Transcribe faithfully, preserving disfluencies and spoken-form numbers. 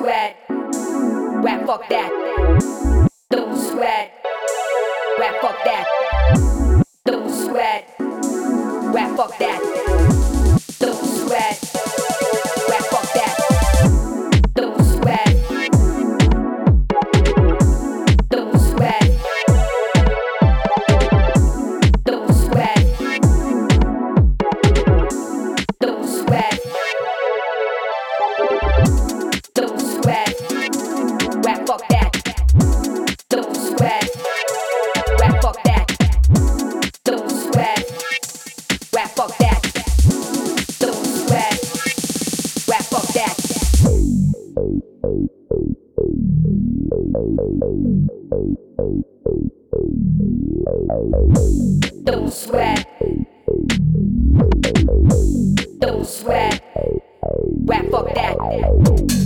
sweat. Rap, fuck that. Don't sweat. Rap, fuck that. Don't sweat. Rap, fuck that. Don't sweat. Rap, fuck that. Don't sweat. Don't sweat. Don't sweat. Don't sweat. Don't sweat. Rap, fuck that. Don't sweat. Rap, fuck that. Don't sweat. Rap, fuck that. Don't sweat. Rap, fuck that. Don't sweat. Don't sweat. Rap, fuck that.